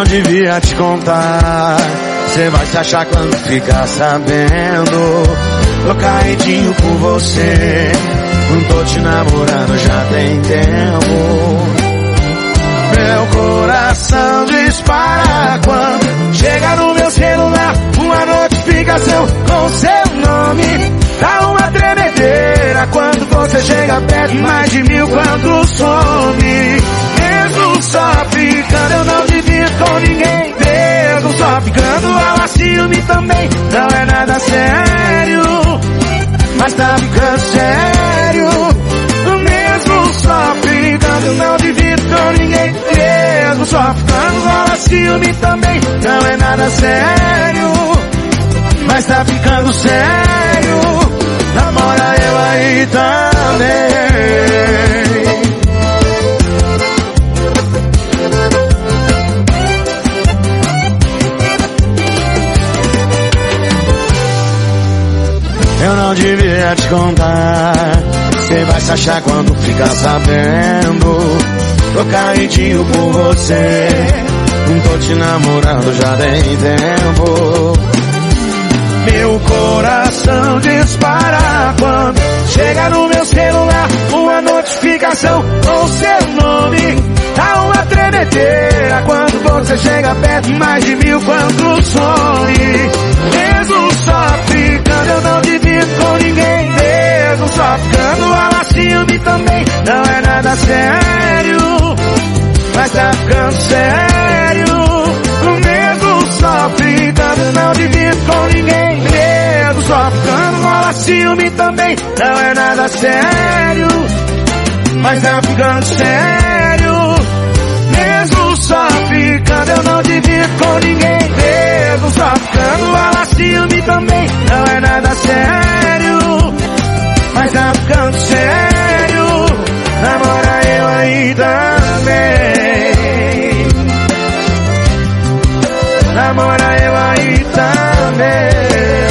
não devia te contar. Cê vai se achar quando ficar sabendo. Tô caidinho por você, não tô te namorando já tem tempo. Meu coração dispara quando chega no meu celular uma notificação com seu nome. Dá uma tremedeira quando você chega perto, mais de 1000 quando some. Mesmo só ficando eu não divido com ninguém. Mesmo só ficando ao ciúme também. Não é nada sério, mas tá ficando sério. Mesmo só ficando eu não divido com ninguém. Mesmo só ficando ao ciúme também. Não é nada sério, mas tá ficando sério. Namora eu aí também. Eu não devia te contar. Cê vai se achar quando ficar sabendo. Tô caidinho por você, não tô te namorando já tem tempo. Meu coração dispara quando chega no meu celular uma notificação com seu nome. Dá uma tremedeira quando você chega perto, mais de 1000 quando some. Mesmo só ficando eu não divido com ninguém. Mesmo só ficando ao ciúme também. Não é nada sério, mas tá ficando sério. Mesmo só ficando eu não divido com ninguém. Mesmo só ficando ao ciúme também. Não é nada sério, mas tá ficando sério. Mesmo só ficando eu não divido com ninguém. Mesmo só ficando ao ciúme também. Não é nada sério, mas tá ficando sério. Namora eu aí também. Namora eu aí também.